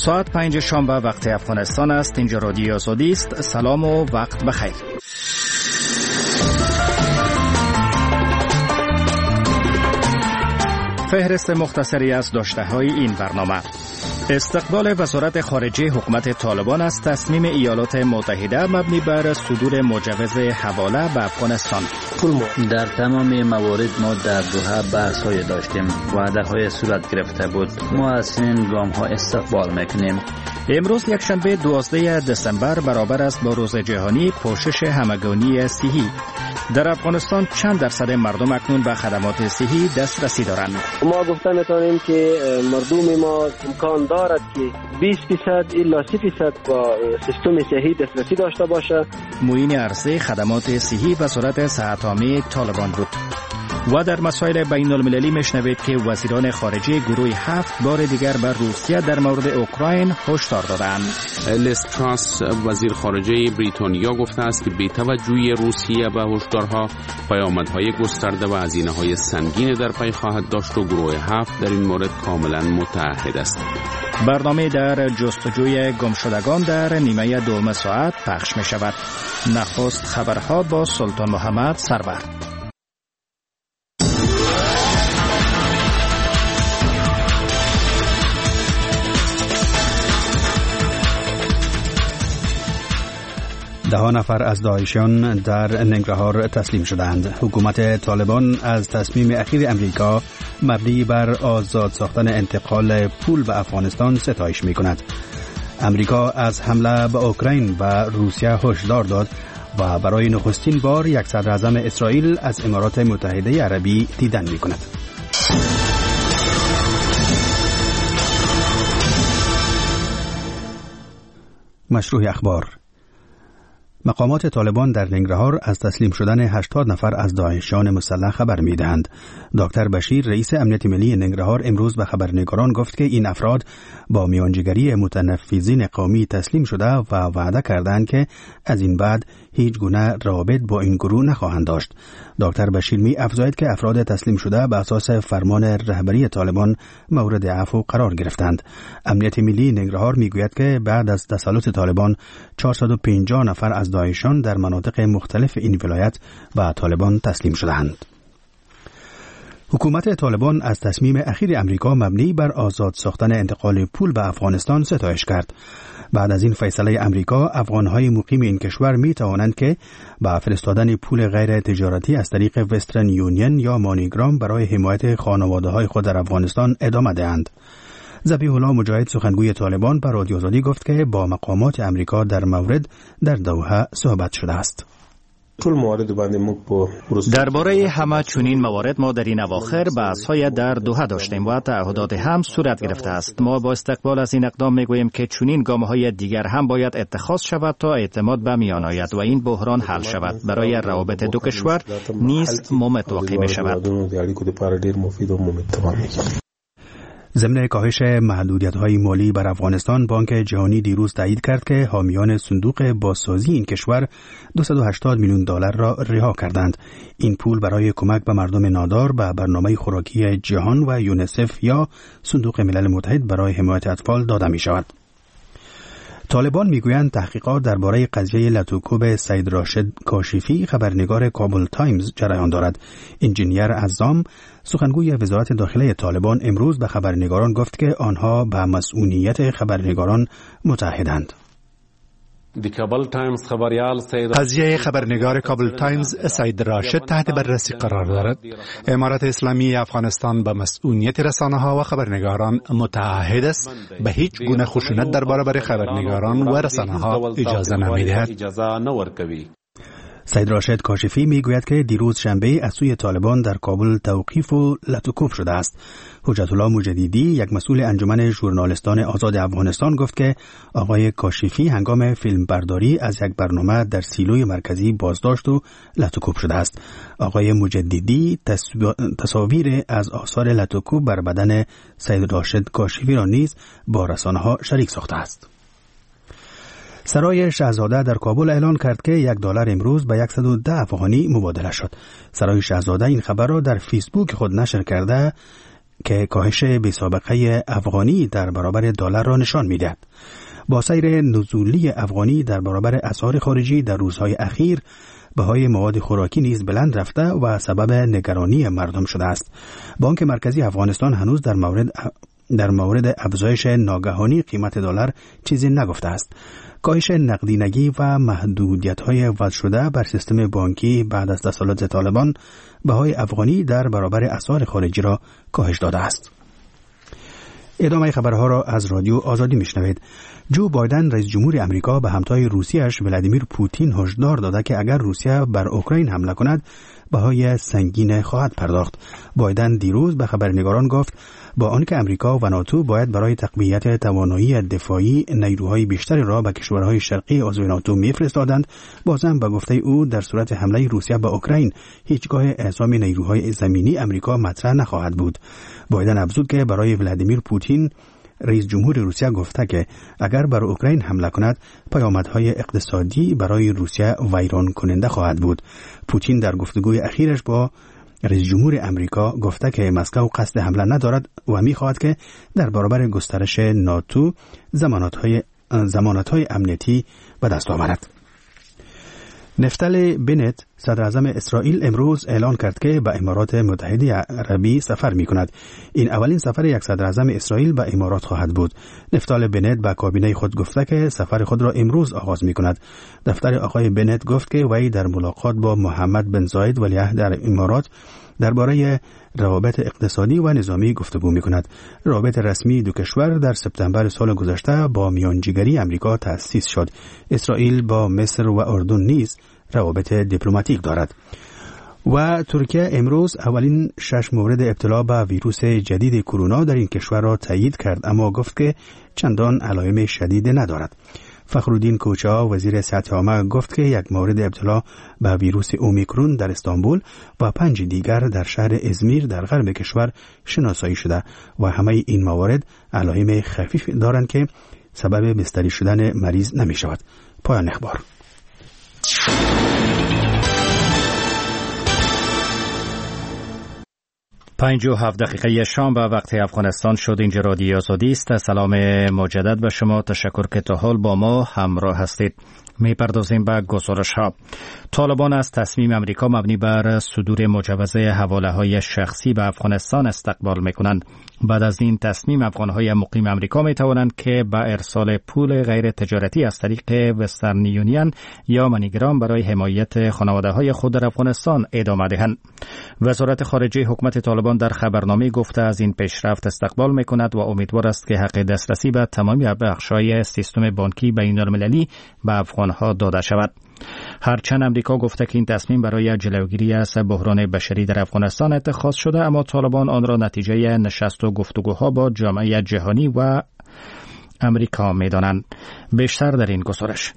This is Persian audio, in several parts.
ساعت 5 شنبه وقت افغانستان است. اینجا رادیو آزادی است. سلام و وقت بخیر. فهرست مختصری از داشته‌های این برنامه: استقبال وزارت خارجه حکومت طالبان از تصمیم ایالات متحده مبنی بر صدور مجوز حواله به افغانستان. در تمام موارد ما در دوحه بحث‌های داشتیم، وعده‌های صورت گرفته بود. ما از این گام‌ها استقبال می‌کنیم. امروز یکشنبه 12 دسامبر برابر است با روز جهانی پوشش همگانی صحی. در افغانستان چند درصد مردم اکنون به خدمات صحی دسترسی دارند؟ ما گفته میتونیم که مردم ما امکان دارد که 20% الا 30% با سیستم صحی دسترسی داشته باشه. معین عرضه خدمات صحی وزارت صحت عامه طالبان بود. و در مسائل بین المللی میشنوید که وزیران خارجه گروه 7 بار دیگر بر روسیه در مورد اوکراین هشدار دادند. لیز تراس وزیر خارجه بریتانیا گفته است که بی توجهی روسیه به هشدارها، پیامدهای گسترده و هزینه‌های سنگین در پی خواهد داشت و گروه 7 در این مورد کاملا متحد است. برنامه در جستجوی گمشدگان در نیمه دوم ساعت پخش می شود. نخست خبرها با سلطان محمد سرور. ده نفر از داعشیان در ننگرهار تسلیم شدند. حکومت طالبان از تصمیم اخیر امریکا مبنی بر آزاد ساختن انتقال پول به افغانستان ستایش می کند. امریکا از حمله به اوکراین و روسیه هشدار داد و برای نخستین بار یک صدر اعظم اسرائیل از امارات متحده عربی دیدن می کند. مشروع اخبار: مقامات طالبان در ننگرهار از تسلیم شدن 80 نفر از داعشیان مسلح خبر می‌دهند. دکتر بشیر رئیس امنیت ملی ننگرهار امروز به خبرنگاران گفت که این افراد با میانجیگری متنفذین قومی تسلیم شده و وعده کردند که از این بعد هیچ گونه رابط با این گروه نخواهند داشت. دکتر بشیر می افزاید که افراد تسلیم شده به اساس فرمان رهبری طالبان مورد عفو قرار گرفتند. امنیت ملی ننگرهار میگوید که بعد از تسلط طالبان 450 نفر از داعشیان در مناطق مختلف این ولایت به طالبان تسلیم شدند. حکومت طالبان از تصمیم اخیر امریکا مبنی بر آزاد ساختن انتقال پول به افغانستان ستایش کرد. بعد از این فیصله امریکا، افغانهای مقیم این کشور می توانند که با فرستادن پول غیر تجارتی از طریق وسترن یونین یا مانیگرام برای حمایت خانواده‌های خود در افغانستان ادامه دهند. ذبیح الله مجاهد سخنگوی طالبان به رادیو آزادی گفت که با مقامات امریکا در مورد در دوحه صحبت شده است. درباره همه چنین موارد ما در این اواخر بحث‌های در دوحه داشتیم و تعهدات هم صورت گرفته است. ما با استقبال از این اقدام میگوییم که چنین گام‌های دیگر هم باید اتخاذ شود تا اعتماد به میان آید و این بحران حل شود. برای روابط دو کشور نیز متوقع می شود. ضمن کاهش محدودیت‌های مالی بر افغانستان، بانک جهانی دیروز تایید کرد که حامیان صندوق بازسازی این کشور 280 میلیون دلار را رها کردند. این پول برای کمک به مردم نادار به برنامه خوراکی جهان و یونیسف یا صندوق ملل متحد برای حمایت اطفال داده می شود. طالبان میگویند تحقیقات درباره قضیه لطوکوب سید راشد کاشفی خبرنگار کابل تایمز جریان دارد. انجینیر عزام سخنگوی وزارت داخله طالبان امروز به خبرنگاران گفت که آنها به مسئولیت خبرنگاران متحدند. قضیه خبرنگار کابل تایمز سید راشد تحت بررسی قرار دارد. امارت اسلامی افغانستان به مسئولیت رسانه‌ها و خبرنگاران متعهد است. به هیچ گونه خشونت در برابر خبرنگاران و رسانه‌ها اجازه نمی‌دهد. سید راشد کاشفی میگوید که دیروز شنبه از سوی طالبان در کابل توقیف و لطوکوب شده است. حجت الله مجددی، یک مسئول انجمن ژورنالیستان آزاد افغانستان، گفت که آقای کاشفی هنگام فیلم برداری از یک برنامه در سیلوی مرکزی بازداشت و لطوکوب شده است. آقای مجددی تصاویر از آثار لطوکوب بر بدن سید راشد کاشفی را نیز با رسانه‌ها شریک ساخته است. سرای شاهزاده در کابل اعلان کرد که $1 امروز به 110 افغانی مبادله شد. سرای شاهزاده این خبر را در فیسبوک خود نشر کرده که کاهش بی‌سابقه افغانی در برابر دلار را نشان می‌دهد. با سیر نزولی افغانی در برابر اسعار خارجی در روزهای اخیر، بهای مواد خوراکی نیز بلند رفته و سبب نگرانی مردم شده است. بانک مرکزی افغانستان هنوز در مورد افزایش ناگهانی قیمت دلار چیزی نگفته است. کاهش نقدینگی و محدودیت‌های وضع شده بر سیستم بانکی بعد از تسلط طالبان بهای افغانی در برابر اسعار خارجی را کاهش داده است. ادامه خبرها را از رادیو آزادی میشنوید. جو بایدن رئیس جمهور امریکا به همتای روسیه‌اش ولادیمیر پوتین هشدار داده که اگر روسیه بر اوکراین حمله کند بهای سنگین خواهد پرداخت. بایدن دیروز به خبرنگاران گفت با آنکه امریکا و ناتو باید برای تقویت توانایی دفاعی نیروهای بیشتری را به کشورهای شرقی عضو ناتو میفرستادند، بازم به گفته او در صورت حمله روسیه به اوکراین هیچگاه اعزام نیروهای زمینی امریکا مطرح نخواهد بود. بایدن افزود که برای ولادیمیر پوتین رئیس جمهور روسیه گفته که اگر بر اوکراین حمله کند پیامدهای اقتصادی برای روسیه ویران کننده خواهد بود. پوتین در گفتگوی اخیرش با رئیس جمهور امریکا گفته که مسکو قصد حمله ندارد و می‌خواهد که در برابر گسترش ناتو ضمانت‌های امنیتی به دست آورد. نفتالی بنت صدر اعظم اسرائیل امروز اعلان کرد که به امارات متحده عربی سفر می کند. این اولین سفر یک صدر اعظم اسرائیل به امارات خواهد بود. نفتالی بنت به کابینه خود گفته که سفر خود را امروز آغاز می کند. دفتر آقای بنت گفت که وی در ملاقات با محمد بن زاید ولیعهد در امارات درباره روابط اقتصادی و نظامی گفتگو می کند. روابط رسمی دو کشور در سپتامبر سال گذشته با میانجیگری امریکا تأسیس شد. اسرائیل با مصر و اردن نیز روابط دیپلماتیک دارد. و ترکیه امروز اولین 6 مورد ابتلا به ویروس جدید کرونا در این کشور را تایید کرد، اما گفت که چندان علائم شدید ندارد. فخرالدین کوچا وزیر صحت عامه گفت که یک مورد ابتلا به ویروس اومیکرون در استانبول و 5 دیگر در شهر ازمیر در غرب کشور شناسایی شده و همه این موارد علائم خفیف دارند که سبب بستری شدن مریض نمی شود. پایان اخبار. پنج و 7 دقیقه شام به وقت افغانستان شد. اینجا رادیو آزادی است. سلام مجدد به شما. تشکر که تا حال با ما همراه هستید. می‌پردازیم به گزارش‌ها. طالبان از تصمیم امریکا مبنی بر صدور مجوز حواله‌های شخصی به افغانستان استقبال می‌کنند. بعد از این تصمیم افغان‌های مقیم امریکا می‌توانند که به ارسال پول غیر تجارتی از طریق وسترن یونین یا منیگرام برای حمایت خانواده‌های خود در افغانستان ادامه دهند. وزارت خارجه حکومت طالبان در خبرنامه گفته از این پیشرفت استقبال می‌کند و امیدوار است که حق دسترسی به تمامی بخش‌های سیستم بانکی بین‌المللی به افغان‌ها داده شود. هرچند امریکا گفته که این تصمیم برای جلوگیری از بحران بشری در افغانستان اتخاذ شده، اما طالبان آن را نتیجه نشست و گفتگوها با جامعه جهانی و امریکا می‌دانند. بیشتر در این گزارش.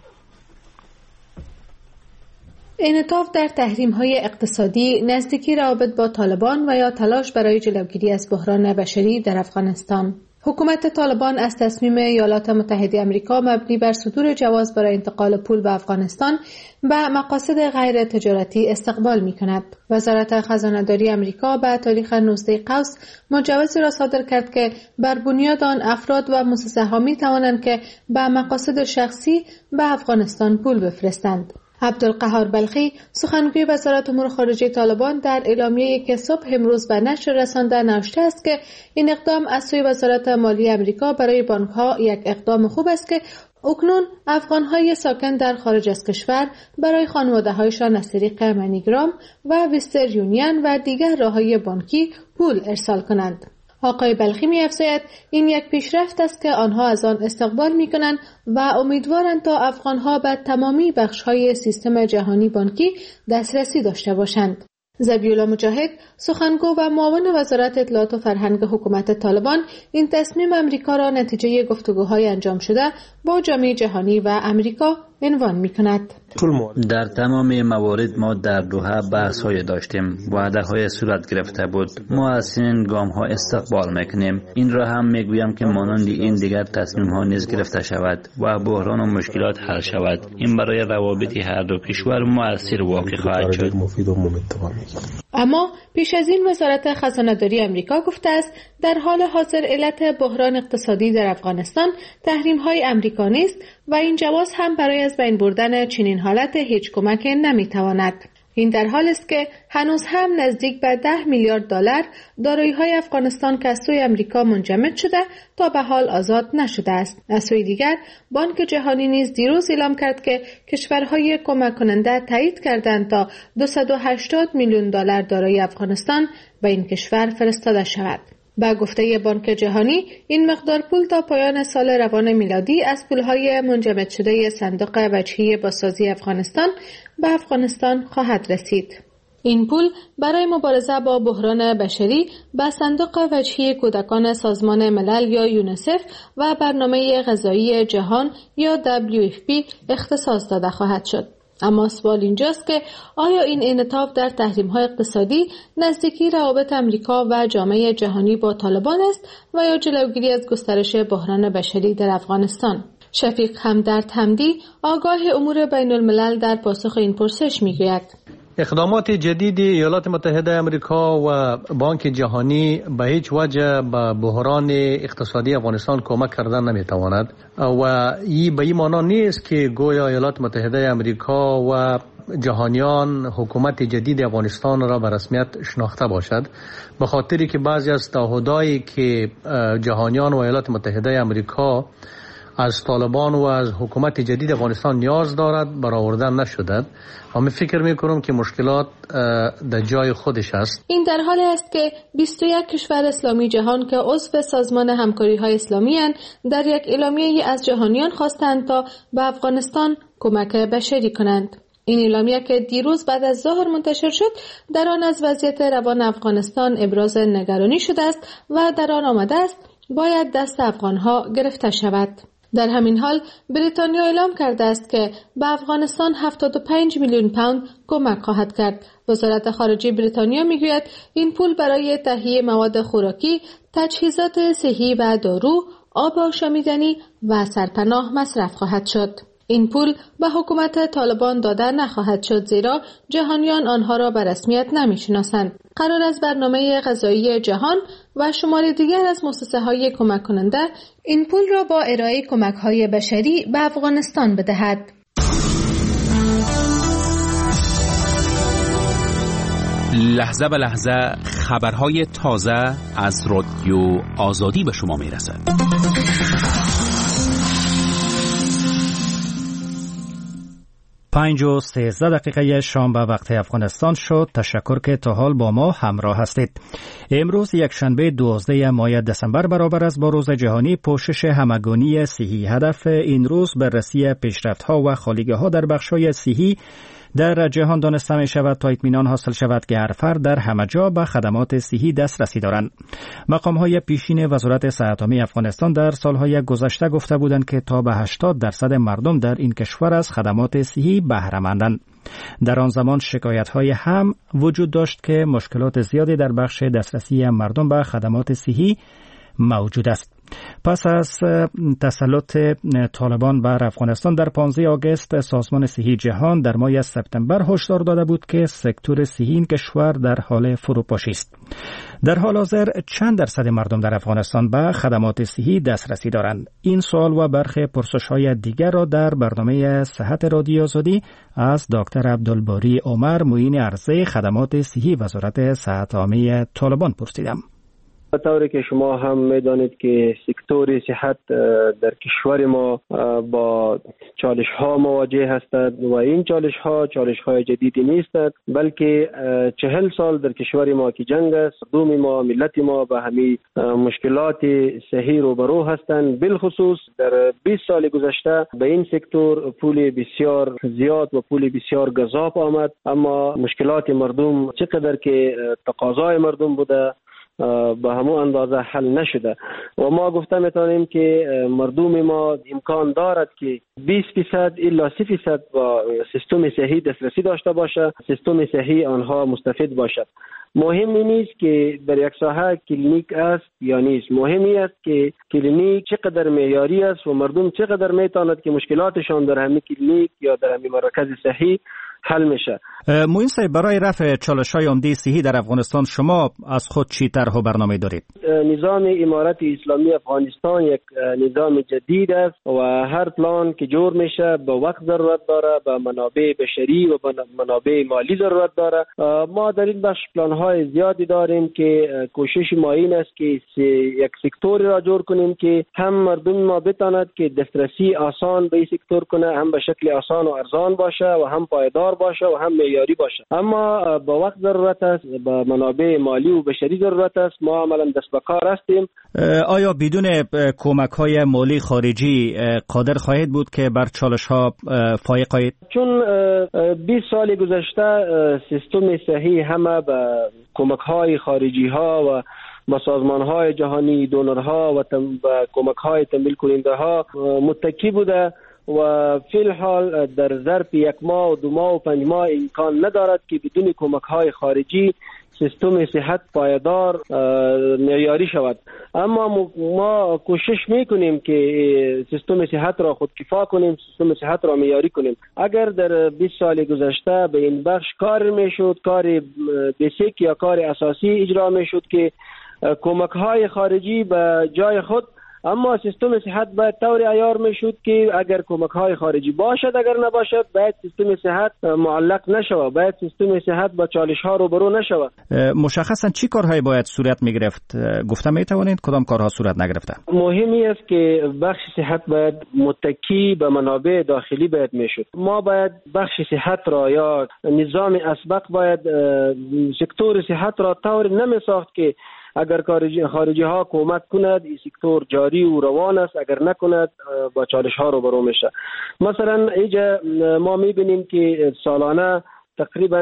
انعطاف در تحریم‌های اقتصادی، نزدیکی روابط با طالبان و یا تلاش برای جلوگیری از بحران بشری در افغانستان. حکومت طالبان از تصمیم ایالات متحده آمریکا مبنی بر صدور جواز برای انتقال پول به افغانستان به مقاصد غیر تجارتی استقبال می‌کند. وزارت خزانه‌داری آمریکا به تاریخ 19 قوس مجوزی را صادر کرد که بر بنیاد آن افراد و مؤسسه‌ها می‌توانند که به مقاصد شخصی به افغانستان پول بفرستند. عبدالقهار بلخی سخنگوی وزارت امور خارجه طالبان در اعلامیه‌ای که صبح امروز به نشر رسانده نوشته است که این اقدام از سوی وزارت مالی آمریکا برای بانک‌ها یک اقدام خوب است که اکنون افغان‌های ساکن در خارج از کشور برای خانواده‌هایشان از طریق منیگرام و وسترن یونین و دیگر راه‌های بانکی پول ارسال کنند. آقای بلخی می‌افزاید این یک پیشرفت است که آنها از آن استقبال می‌کنند و امیدوارند تا افغان‌ها به تمامی بخش‌های سیستم جهانی بانکی دسترسی داشته باشند. ذبیح‌الله مجاهد سخنگو و معاون وزارت اطلاعات و فرهنگ حکومت طالبان این تصمیم امریکا را نتیجه گفتگوهای انجام شده با جامعه جهانی و امریکا عنوان می‌کند. در تمام موارد ما در دوحه بحث‌های داشتیم، وعده‌های صورت گرفته بود. ما از چنین گام‌ها استقبال می‌کنیم. این را هم می‌گویم که مانند این دیگر تصمیم‌ها نیز گرفته شود و بحران و مشکلات حل شود. این برای روابط هر دو کشور مؤثر واقع خواهد شد. اما پیش از این وزارت خزانه‌داری آمریکا گفته است در حال حاضر علت بحران اقتصادی در افغانستان تحریم‌های آمریکا نیست و این جواز هم برای از بین بردن چنین حالت هیچ کمک نمی‌تواند. این در حالی است که هنوز هم نزدیک به 10 میلیارد دلار دارایی‌های افغانستان که از سوی آمریکا منجمد شده تا به حال آزاد نشده است. از سوی دیگر بانک جهانی نیز دیروز اعلام کرد که کشورهای کمک کننده تایید کردند تا 280 میلیون دلار دارایی افغانستان به این کشور فرستاده شود. با گفته بانک جهانی این مقدار پول تا پایان سال روان میلادی از پولهای منجمد شده صندوق وجهی بازسازی افغانستان به افغانستان خواهد رسید. این پول برای مبارزه با بحران بشری به صندوق وجهی کودکان سازمان ملل یا یونیسف و برنامه غذایی جهان یا WFP اختصاص داده خواهد شد. اما سوال اینجاست که آیا این انعطاف در تحریم‌های اقتصادی نزدیکی روابط آمریکا و جامعه جهانی با طالبان است و یا جلوگیری از گسترش بحران بشری در افغانستان؟ شفیق همدرد حمدی آگاه امور بین الملل در پاسخ این پرسش میگوید اقدامات جدید ایالات متحده آمریکا و بانک جهانی به هیچ وجه به بحران اقتصادی افغانستان کمک کردن نمیتواند و این به این معنا نیست که گویا ایالات متحده آمریکا و جهانیان حکومت جدید افغانستان را به رسمیت شناخته باشد، به خاطری که بعضی از تعهدایی که جهانیان و ایالات متحده آمریکا از طالبان و از حکومت جدید افغانستان نیاز دارد برآورده نشده. من فکر میکنم که مشکلات در جای خودش است. این در حالی است که 21 کشور اسلامی جهان که عضو سازمان همکاری های اسلامی اند در یک اعلامیه از جهانیان خواستند تا به افغانستان کمک بشری کنند. این اعلامیه که دیروز بعد از ظهر منتشر شد در آن از وضعیت روان افغانستان ابراز نگرانی شده است و در آن آمده است باید دست افغانها گرفته شود. در همین حال بریتانیا اعلام کرده است که به افغانستان 75 میلیون پوند کمک خواهد کرد. وزارت خارجه بریتانیا میگوید این پول برای تهیه مواد خوراکی، تجهیزات صحی و دارو، آب آشامیدنی و سرپناه مصرف خواهد شد. این پول به حکومت طالبان داده نخواهد شد زیرا جهانیان آنها را به رسمیت نمیشناسند. قرار است برنامه غذایی جهان و شمار دیگر از مؤسسه‌های کمک کننده این پول را با ارائه کمک‌های بشری به افغانستان بدهد. لحظه به لحظه خبرهای تازه از رادیو آزادی به شما میرسد. 5:13 شام به وقت افغانستان شد. تشکر که تا حال با ما همراه هستید. امروز یکشنبه 12 ماه دسامبر برابر است با روز جهانی پوشش همگانی صحی. هدف این روز بررسی پیشرفت‌ها و خالیگاه‌ها در بخش‌های صحی در جهان دانسته می شود تا اطمینان حاصل شود که هر فرد در همه جا به خدمات صحی دسترسی دارند. مقام‌های پیشین وزارت صحت عامه افغانستان در سالهای گذشته گفته بودند که تا به 80% مردم در این کشور از خدمات صحی بهره مندند. در آن زمان شکایت‌های هم وجود داشت که مشکلات زیادی در بخش دسترسی مردم به خدمات صحی موجود است. پس از تسلط طالبان بر افغانستان در 15 آگوست سازمان صحی جهان در ماه سپتامبر هشدار داده بود که سکتور صحی این کشور در حال فروپاشی است. در حال حاضر چند درصد مردم در افغانستان به خدمات صحی دسترسی دارند؟ این سوال و برخی پرسش‌های دیگر را در برنامه صحت رادیو آزادی از دکتر عبدالباری عمر معین عرضه خدمات صحی وزارت صحت عامه طالبان پرسیدم. به طوری که شما هم میدانید که سکتور صحت در کشور ما با چالش ها مواجه هستند و این چالش های جدیدی نیستند، بلکه 40 سال در کشور ما که جنگ است، مردم ما، ملت ما به همین مشکلات صحی روبرو هستند. بالخصوص در 20 سال گذشته به این سکتور پول بسیار زیاد و پول بسیار گزاف آمد، اما مشکلات مردم چقدر که تقاضای مردم بوده به همون اندازه حل نشده و ما گفته میتونیم که مردم ما امکان دارد که 20% الا 30% با سیستم صحی دسترسی داشته باشه، سیستم صحی آنها مستفید باشد. مهم نیست که در یک ساحه کلینیک است یا نیست، مهمی است که کلینیک چقدر معیاری است و مردم چقدر میتواند که مشکلاتشان در همین کلینیک یا در همین مرکز صحی حل میشه. موین صاحب، برای رفع چالش‌های عمده صحی در افغانستان شما از خود چی طرح و برنامه دارید؟ نظام امارت اسلامی افغانستان یک نظام جدید است و هر پلان که جور میشه به وقت ضرورت داره، به منابع بشری و به منابع مالی ضرورت داره. ما در این بخش پلان‌های زیادی داریم که کوشش ما این است که یک سکتوری را جور کنیم که هم مردم ما بتواند که دسترسی آسان به این سکتور کنه، هم به شکل آسان و ارزان باشه و هم پایدار باشه و هم معیاری باشه. اما با وقت ضرورت است، با منابع مالی و بشری ضرورت است. ما عملا دست به کار هستیم. آیا بدون کمک‌های مالی خارجی قادر خواهید بود که بر چالش‌ها فائق آیید؟ چون 20 سال گذشته سیستم صحی همه به کمک‌های خارجی‌ها و با سازمان‌های جهانی، دونرها و کمک‌های تمویل کننده‌ها متکی بوده و فی الحال در ظرف 1 ماه و 2 ماه و 5 ماه امکان ندارد که بدون کمک‌های خارجی سیستم صحت پایدار معیاری شود. اما ما کوشش میکنیم که سیستم صحت را خودکفا کنیم، سیستم صحت را معیاری کنیم. اگر در 20 سال گذشته به این بخش کار میشد، کار بیسیک یا کار اساسی اجرا میشد که کمک‌های خارجی به جای خود، اما سیستم صحت باید طور عیار میشد که اگر کمک‌های خارجی باشد اگر نباشد باید سیستم صحت معلق نشود، باید سیستم صحت با چالش‌ها روبرو نشود. مشخصاً چی کارهایی باید صورت میگرفت؟ گفتم میتوانید کدام کارها صورت نگرفته؟ مهمی است که بخش صحت باید متکی به منابع داخلی باید میشد. ما باید بخش صحت را یا نظام اسبق باید سکتور صحت را طور نمیساخت که اگر خارجی ها کمک کند این سکتور جاری و روان است، اگر نکند با چالش ها روبرو میشه. مثلا اینجا ما میبینیم که سالانه تقریبا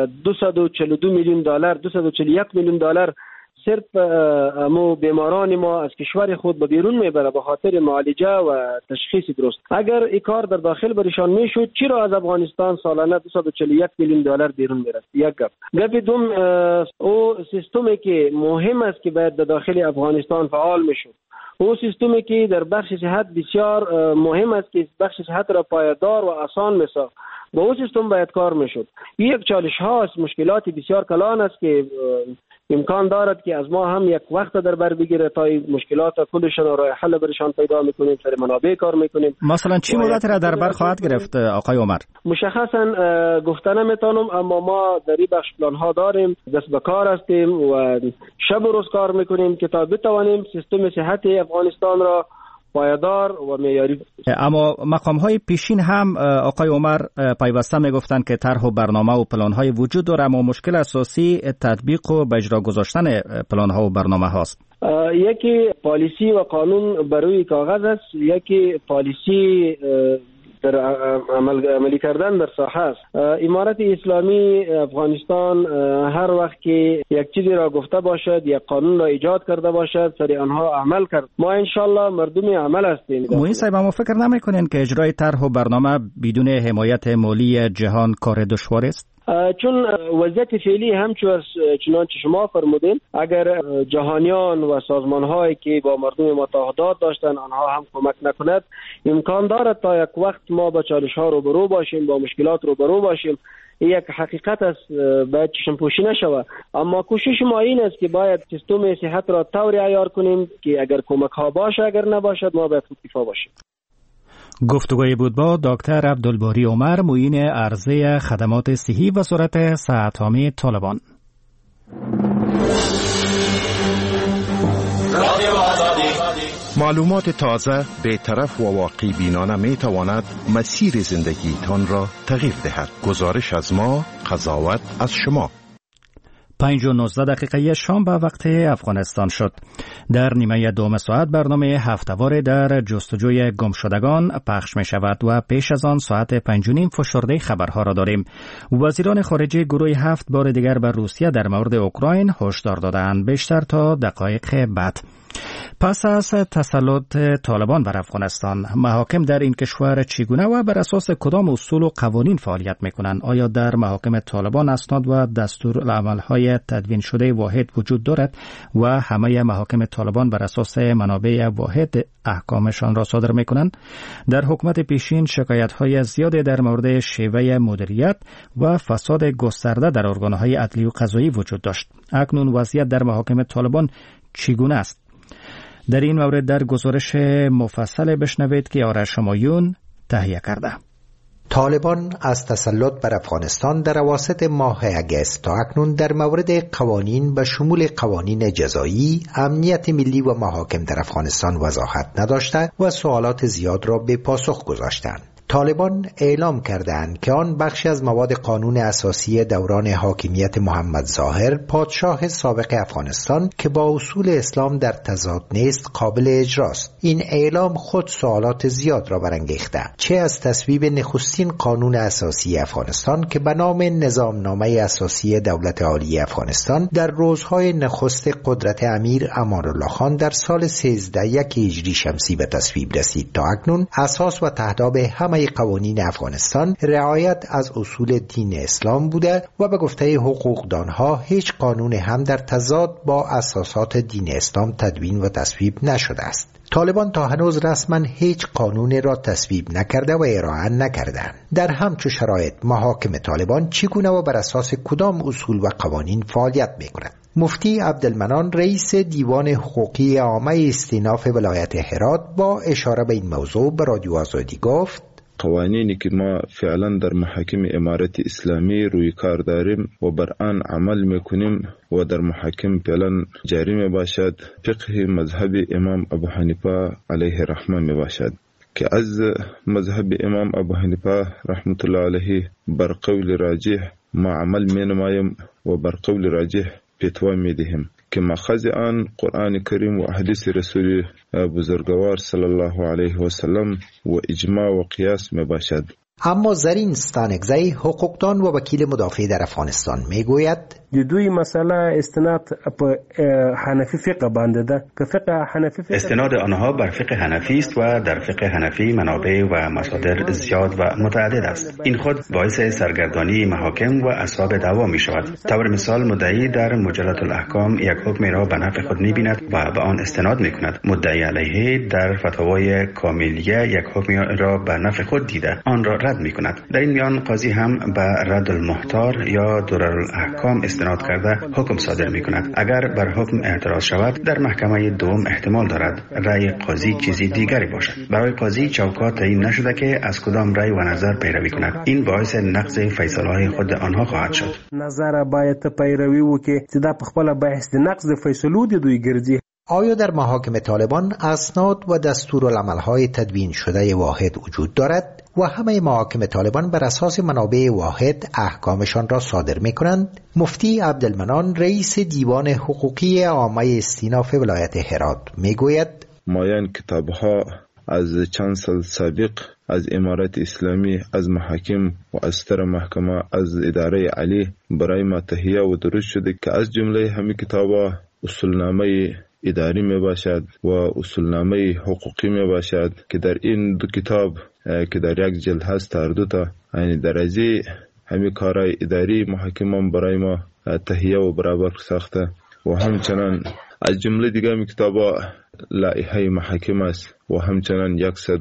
242 میلیون دلار 241 میلیون دلار صرف امو بیماران ما از کشور خود به بیرون میبره به خاطر معالجه و تشخیص درست. اگر این کار در داخل برشان میشد چرا از افغانستان سالانه 241 میلیون دلار بیرون میرفت؟ یک گپ دوم، او سیستمی که مهم است که باید در داخل افغانستان فعال میشد، او سیستمی که در بخش صحت بسیار مهم است که بخش صحت را پایدار و آسان میساخت، با او سیستم باید کار میشد. یک چالش هاست، مشکلات بسیار کلان است که امکان دارد که از ما هم یک وقت در بر بگیره تا مشکلات کلشان را حل برشان پیدا میکنیم، سر منابع کار میکنیم. مثلا چی مدت را در بر خواهد گرفت آقای عمر؟ مشخصا گفته نمیتونم، اما ما در این بخش پلان ها داریم، دست به کار هستیم و شب و روز کار میکنیم که تا بتوانیم سیستم صحت افغانستان را پایدار و معیاری. اما مقام‌های پیشین هم آقای عمر پیوسته میگفتند که طرح و برنامه و پلان‌های وجود داره، اما مشکل اساسی تطبیق و به اجرا گذاشتن پلان‌ها و برنامه هاست. یکی پالیسی و قانون بر روی کاغذ است، یکی پالیسی در عملی کردن در ساحه است. امارت اسلامی افغانستان هر وقت که یک چیزی را گفته باشد، یک قانون را ایجاد کرده باشد، سر آنها عمل کرد. ما انشالله مردم عمل هستیم. موین صاحب، ما فکر نمی‌کنین که اجرای طرح و برنامه بدون حمایت مالی جهان کار دشوار است؟ چون وضعیت فعلی چنانچه شما فرمودین، اگر جهانیان و سازمان‌هایی که با مردم ما تعهدات داشتن آنها هم کمک نکند، امکان دارد تا یک وقت ما با چالش‌ها روبرو باشیم، با مشکلات روبرو باشیم. یک حقیقت است، باید چشم پوشی نشود. اما کوشش ما این است که باید سیستم صحت را طوری عیار کنیم که اگر کمک‌ها باشه اگر نباشد ما باید خودکفا باشیم. گفتگوی بود با دکتر عبدالباری عمر، معین عرضه خدمات صحی وزارت صحت‌عامه طالبان. معلومات تازه، بی‌طرف و واقع بینانه می تواند مسیر زندگیتان را تغییر دهد. گزارش از ما، قضاوت از شما. 5:19 شام به وقت افغانستان شد. در نیمه دوم ساعت برنامه هفته‌وار در جستجوی گمشدگان پخش می شود و پیش از آن ساعت 5:30 فشرده خبرها را داریم. وزیران خارجه گروه 7 بار دیگر بر روسیه در مورد اوکراین هشدار دادند. بیشتر تا دقایق بعد. پس از تسلط طالبان بر افغانستان، محاکم در این کشور چگونه و بر اساس کدام اصول و قوانین فعالیت میکنند؟ آیا در محاکم طالبان اسناد و دستورالعمل‌های تدوین شده واحد وجود دارد و همه محاکم طالبان بر اساس منابع واحد احکامشان را صادر میکنند؟ در حکومت پیشین شکایت‌های زیادی در مورد شیوه مدیریت و فساد گسترده در ارگان‌های عدلی و قضایی وجود داشت. اکنون وضعیت در محاکم طالبان چگونه است؟ در این مورد در گزارش مفصل بشنوید که آرش شمایون تهیه کرده. طالبان از تسلط بر افغانستان در اواسط ماه اگست تا اکنون در مورد قوانین به شمول قوانین جزایی، امنیت ملی و محاکم در افغانستان وضاحت نداشته و سوالات زیاد را به پاسخ گذاشتند. طالبان اعلام کردند که آن بخشی از مواد قانون اساسی دوران حاکمیت محمد ظاهر، پادشاه سابق افغانستان که با اصول اسلام در تضاد نیست، قابل اجراست. این اعلام خود سوالات زیاد را برانگیخته، چه از تصویب نخستین قانون اساسی افغانستان که به نام نظامنامه اساسی دولت عالی افغانستان در روزهای نخست قدرت امیر امان الله خان در سال 1301 هجری شمسی به تصویب رسید تا اکنون اساس و تهداب همه قوانین افغانستان رعایت از اصول دین اسلام بوده و به گفته حقوقدانها هیچ قانون هم در تضاد با اساسات دین اسلام تدوین و تصویب نشده است. طالبان تا هنوز رسما هیچ قانون را تصویب نکرده و ارائه نکردند. در همچو شرایط محاکم طالبان چگونه و بر اساس کدام اصول و قوانین فعالیت می‌کند؟ مفتی عبدالمنان رئیس دیوان حقوقی عامه استیناف ولایت هرات با اشاره به این موضوع به رادیو آزادی گفت: قوانینی که ما فعلا در محاکم امارت اسلامی روی کار داریم و بر آن عمل میکنیم و در محاکم فعلا جاری می باشد، فقه مذهب امام ابو حنیفه علیه رحمه می باشد که از مذهب امام ابو حنیفه رحمت الله علیه بر قول راجح ما عمل می نمایم و بر قول راجح فتوا می دهیم که مأخذ آن قرآن کریم و احادیث رسول بزرگوار صلی الله علیه و سلم و اجماع و قیاس می باشد. اما زرین ستانکزی حقوقدان و وکیل مدافع در افغانستان می گوید د دوی مسئله استناد په حنفی فقه باندې ده که فقه حنفی فقه استناد آنها بر فقه حنفی است و در فقه حنفی منابع و مصادر زیاد و متعدد است. این خود باعث سرگردانی محاکم و اصحاب دعوا می شود. طور مثال مدعی در مجلة الاحکام یک حکم را به نفع خود می بیند و به آن استناد می کند. مدعی علیه در فتاوای کاملیه یک حکم را به نفع خود دیده آن را رد می کند. در این میان قاضی هم به رد المحتار یا درارالاحکام استناد کرده حکم صادر می کند. اگر بر حکم اعتراض شود در محکمه دوم احتمال دارد رأی قاضی چیزی دیگری باشد. برای قاضی چوکات تعیین نشده که از کدام رأی و نظر پیروی کند. این باعث نقض فیصله‌های خود آنها خواهد شد. نظر باید پیروی وکړي چې دا په خپل بحث د نقض فیصلو دی دوی ګرځي. آیا در محاکم طالبان اسناد و دستورالعمل‌های تدوین شده واحد وجود دارد و همه محاکم طالبان بر اساس منابع واحد احکامشان را صادر می‌کنند؟ مفتی عبدالمنان رئیس دیوان حقوقی عامه استیناف ولایت هرات میگوید: مایان کتاب‌ها از چند سال سابق از امارت اسلامی، از محاکم و از ستر محکمه، از اداره علی برای ما تهیه و درست شده که از جمله همین کتاب‌ها اصولنامه اداری می باشد و اصولنامه حقوقی می باشد که در این دو کتاب که در یک جلد هست هر دو تا یعنی درجه همین کارهای اداری محاکمان برای ما تهیه و برابر ساخته و همچنان از جمله دیگه می کتابا لایحه محاکم است و همچنان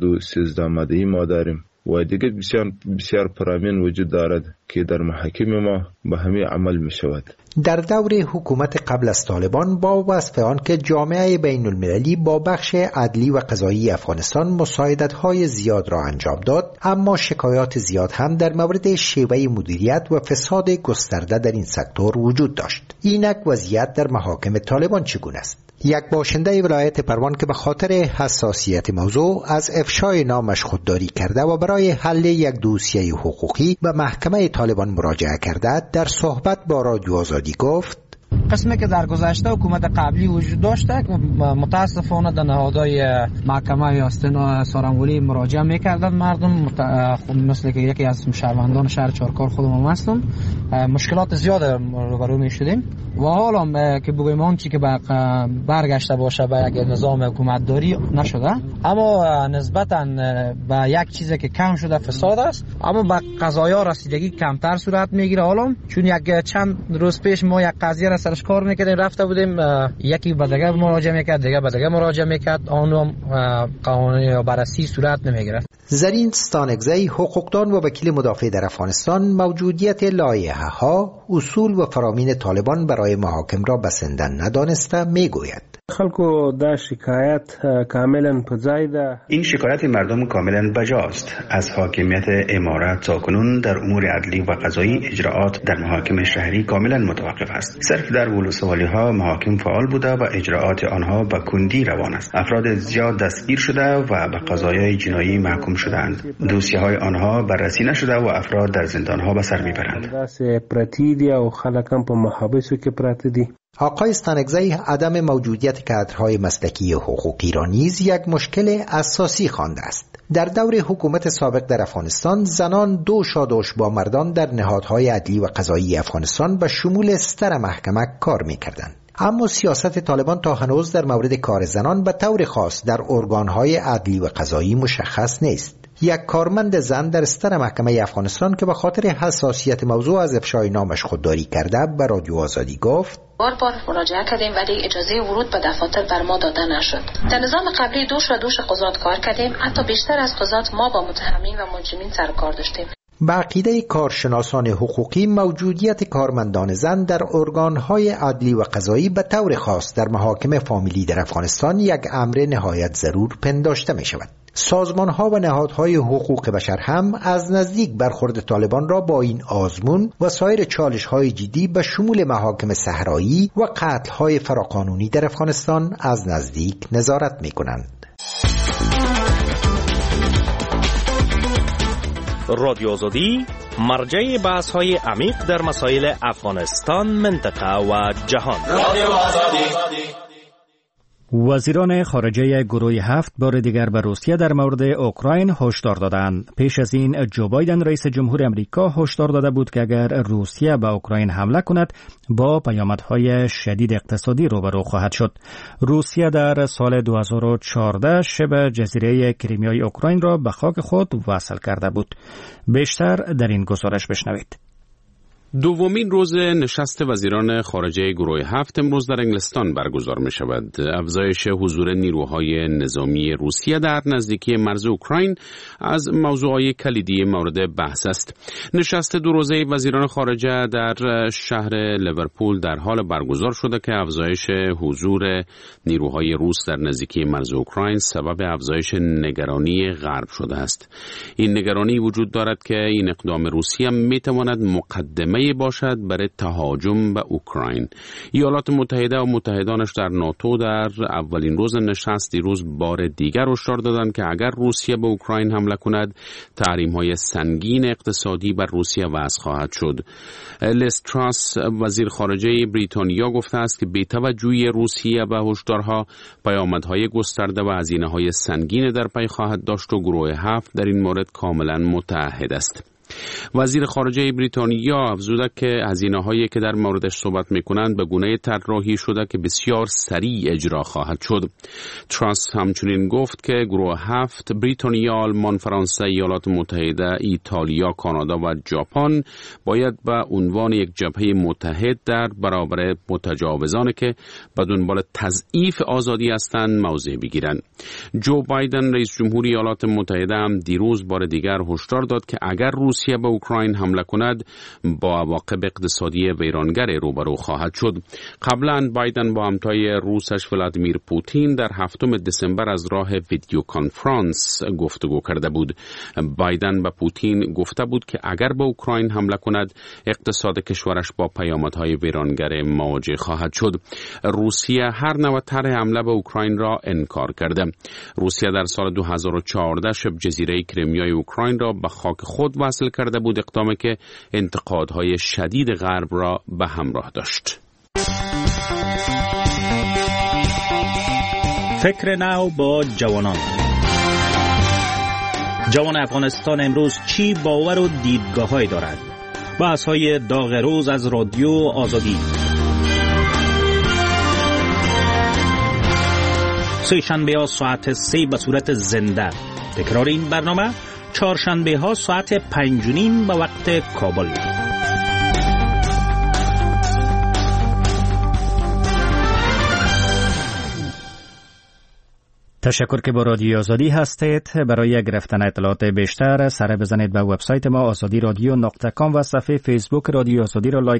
113 ماده ما داریم و دیگه بسیار پرامین وجود دارد که در محاکم ما به همین عمل می شود. در دور حکومت قبل از طالبان با وصف آن که جامعه بین المللی با بخش عدلی و قضایی افغانستان مساعدت‌های زیاد را انجام داد، اما شکایات زیاد هم در مورد شیوه مدیریت و فساد گسترده در این سکتور وجود داشت. اینک وضعیت در محاکم طالبان چگونه است؟ یک باشنده ولایت پروان که به خاطر حساسیت موضوع از افشای نامش خودداری کرده و برای حل یک دوسیه حقوقی به محکمه طالبان مراجعه کرده، در صحبت با رادیو آزادی گفت: قسمی که در گذشته حکومت قبلی وجود داشته که متاسفانه در نهادهای محکمه یا استنا سارنگولی مراجعه میکردن مردم، مثل که یکی از شهروندان شهر چارکار خودم هستم، مشکلات زیاد روبرو میشدیم و حالا که بگویم آن چی که برگشته باشه به یک نظام حکومتداری نشده، اما نسبتا به یک چیزی که کم شده فساد است، اما به قضایا رسیدگی کمتر صورت میگیره. حالا چون یک چند روز پیش ما یک قضیه را سرش کار میکردیم، رفته بودیم یکی به دیگه مراجعه میکرد، دیگه به دیگه مراجعه میکرد، آن قانونی یا بررسی صورت نمیگرفت. زرین ستانکزی، حقوقدان و وکیل مدافع در افغانستان، موجودیت لایحه ها، اصول و فرامین طالبان برای محاکم را بسندن ندانسته میگوید. خلکو دا شکایت کاملا پځای ده. این شکایت مردم کاملا بجاست. از حاکمیت امارات تاکنون در امور عدلی و قضایی اجراعات در محاکم شهری کاملا متوقف است. صرف در ولوسوالی ها محاکم فعال بوده و اجراعات آنها به کندی روان است. افراد زیاد دستگیر شده و به قضایای جنایی محکوم شدند. دوسیه های آنها بررسی نشده و افراد در زندان ها به سر میبرند. آقای ستانکزی عدم موجودیت کادرهای مسلکی حقوقی را نیز یک مشکل اساسی خوانده است. در دور حکومت سابق در افغانستان زنان دوشادوش با مردان در نهادهای عدلی و قضایی افغانستان به شمول ستر محکمه کار می‌کردند. اما سیاست طالبان تا هنوز در مورد کار زنان به طور خاص در ارگانهای عدلی و قضایی مشخص نیست. یک کارمند زن در ستر محکمه افغانستان که به خاطر حساسیت موضوع از افشای نامش خودداری کرده به رادیو آزادی گفت: بار مراجعه کردیم ولی اجازه ورود به دفاتر بر ما داده نشد. در نظام قبلی دوش قضات کار کردیم، حتی بیشتر از قضات ما با متهمین و مجرمین سر کار داشتیم. به عقیده کارشناسان حقوقی موجودیت کارمندان زن در ارگانهای عدلی و قضایی به طور خاص در محاکم فامیلی در افغانستان یک امر نهایت ضرور پنداشته می شود. سازمانها و نهادهای حقوق بشر هم از نزدیک برخورد طالبان را با این آزمون و سایر چالش‌های جدی به شمول محاکم صحرایی و قتل‌های فراقانونی در افغانستان از نزدیک نظارت می‌کنند. رادیو آزادی مرجع بحث‌های عمیق در مسائل افغانستان، منطقه و جهان. رادیو آزادی. وزیران خارجه گروه 7 بار دیگر به روسیه در مورد اوکراین هشدار دادند. پیش از این جو بایدن رئیس جمهور امریکا هشدار داده بود که اگر روسیه به اوکراین حمله کند با پیامدهای شدید اقتصادی روبرو خواهد شد. روسیه در سال 2014 شبه جزیره کریمیای اوکراین را به خاک خود وصل کرده بود. بیشتر در این گزارش بشنوید. دومین روز نشست وزیران خارجه گروه 7 امروز در انگلستان برگزار می شود. افزایش حضور نیروهای نظامی روسیه در نزدیکی مرز اوکراین از موضوعات کلیدی مورد بحث است. نشست دو روزه وزیران خارجه در شهر لیورپول در حال برگزار شده که افزایش حضور نیروهای روس در نزدیکی مرز اوکراین سبب افزایش نگرانی غرب شده است. این نگرانی وجود دارد که این اقدام روسیه می تواند مقدمه باشد برای تهاجم به اوکراین. ایالات متحده و متحدانش در ناتو در اولین روز نشست دیروز بار دیگر هشدار دادند که اگر روسیه به اوکراین حمله کند تحریم‌های سنگین اقتصادی بر روسیه وضع خواهد شد. لیز تراس وزیر خارجه بریتانیا گفته است که بی توجهی روسیه به هشدارها پیامدهای گسترده و هزینه‌های سنگین در پی خواهد داشت و گروه 7 در این مورد کاملا متعهد است. وزیر خارجه بریتانیا افزوده که هزینه‌هایی که در موردش صحبت می‌کنند به گونه طراحی شده که بسیار سریع اجرا خواهد شد. تراس همچنین گفت که گروه 7 بریتانیا، آلمان، فرانسه، ایالات متحده، ایتالیا، کانادا و ژاپن باید به عنوان یک جبهه متحد در برابر متجاوزانی که به دنبال تضعیف آزادی هستند موضع بگیرند. جو بایدن رئیس جمهور ایالات متحده هم دیروز بار دیگر هشدار داد که اگر روسیه به اوکراین حمله کند با عواقب اقتصادی ویرانگر روبرو خواهد شد. قبلا بایدن با همتای روسش ولادیمیر پوتین در 7 دسامبر از راه ویدیو کنفرانس گفتگو کرده بود. بایدن به پوتین گفته بود که اگر به اوکراین حمله کند اقتصاد کشورش با پیامدهای ویرانگر مواجه خواهد شد. روسیه هر نوع طرح حمله به اوکراین را انکار کرده. روسیه در سال 2014 شبه جزیره کریمیای اوکراین را به خاک خود وصل کرده بود، اقدامی که انتقادهای شدید غرب را به همراه داشت. فکر نو با جوانان. جوان افغانستان امروز چی باور و دیدگاه‌هایی دارد؟ بحث‌های داغ روز از رادیو آزادی. سه شنبه ها ساعت 3 به صورت زنده. تکرار این برنامه چهارشنبه ها ساعت 5:30 به وقت کابل. تشکر که با رادیو آزادی هستید. برای گرفتن اطلاعات بیشتر سر بزنید به وبسایت ما azadiradyo.com و صفحه فیسبوک رادیو آزادی را لایک